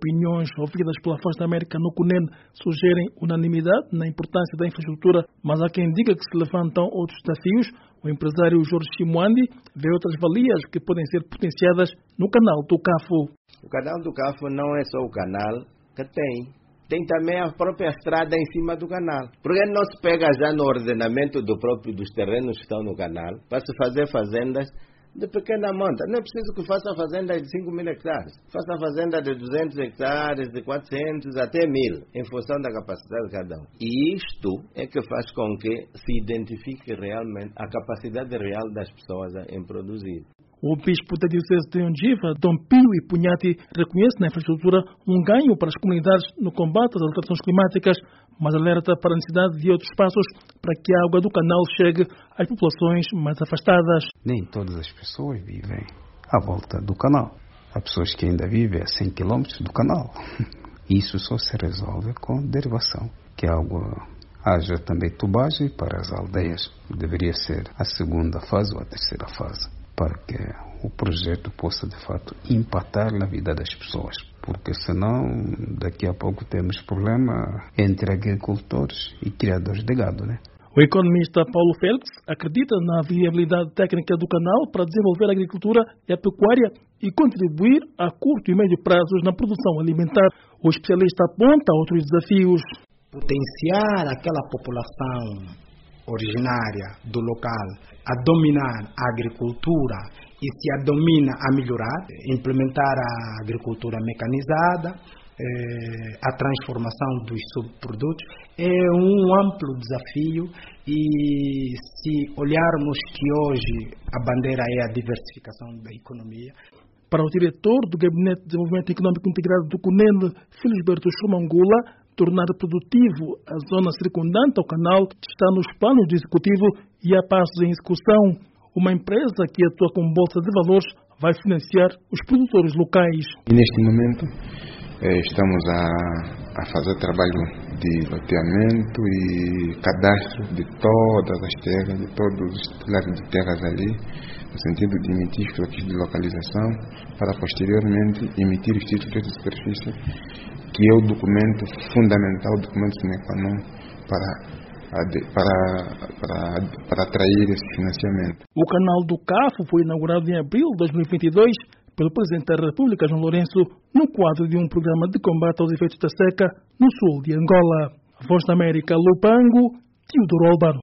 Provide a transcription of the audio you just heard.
opiniões ouvidas pela Voz da América no CUNEN sugerem unanimidade na importância da infraestrutura, mas há quem diga que se levantam outros desafios. O empresário Jorge Chimoandi vê outras valias que podem ser potenciadas no canal do CAFO. O canal do CAFO não é só o canal que tem também a própria estrada em cima do canal. Por que não se pega já no ordenamento dos terrenos que estão no canal para se fazer fazendas de pequena monta? Não é preciso que faça fazenda de 5.000 hectares. Faça fazenda de 200 hectares, de 400 até 1.000, em função da capacidade de cada um. E isto é que faz com que se identifique realmente a capacidade real das pessoas em produzir. O bispo da diocese de Ondiva, Dom Pio Ipugnati, reconhece na infraestrutura um ganho para as comunidades no combate às alterações climáticas, mas alerta para a necessidade de outros passos para que a água do canal chegue às populações mais afastadas. Nem todas as pessoas vivem à volta do canal. Há pessoas que ainda vivem a 100 km do canal. Isso só se resolve com derivação, que a água haja também tubagem para as aldeias. Deveria ser a segunda fase ou a terceira fase, para que o projeto possa, de fato, impactar na vida das pessoas. Porque senão, daqui a pouco temos problema entre agricultores e criadores de gado, né? O economista Paulo Félix acredita na viabilidade técnica do canal para desenvolver a agricultura e a pecuária e contribuir a curto e médio prazos na produção alimentar. O especialista aponta outros desafios. Potenciar aquela população originária do local a dominar a agricultura e se a domina a melhorar, implementar a agricultura mecanizada, a transformação dos subprodutos é um amplo desafio e se olharmos que hoje a bandeira é a diversificação da economia. Para o diretor do Gabinete de Desenvolvimento Econômico Integrado do CUNEN, Felisberto Chumangula, tornar produtivo a zona circundante ao canal está nos planos do Executivo e há passos em execução. Uma empresa que atua com bolsa de valores vai financiar os produtores locais. E neste momento estamos a fazer trabalho de loteamento e cadastro de todas as terras, de todos os titulares de terras ali, no sentido de emitir os títulos de localização, para posteriormente emitir os títulos de superfície, que é o documento fundamental, o documento sine qua non para atrair esse financiamento. O canal do CAFO foi inaugurado em abril de 2022 pelo Presidente da República, João Lourenço, no quadro de um programa de combate aos efeitos da seca no sul de Angola. Voz da América, Lupango, Teodoro Albano.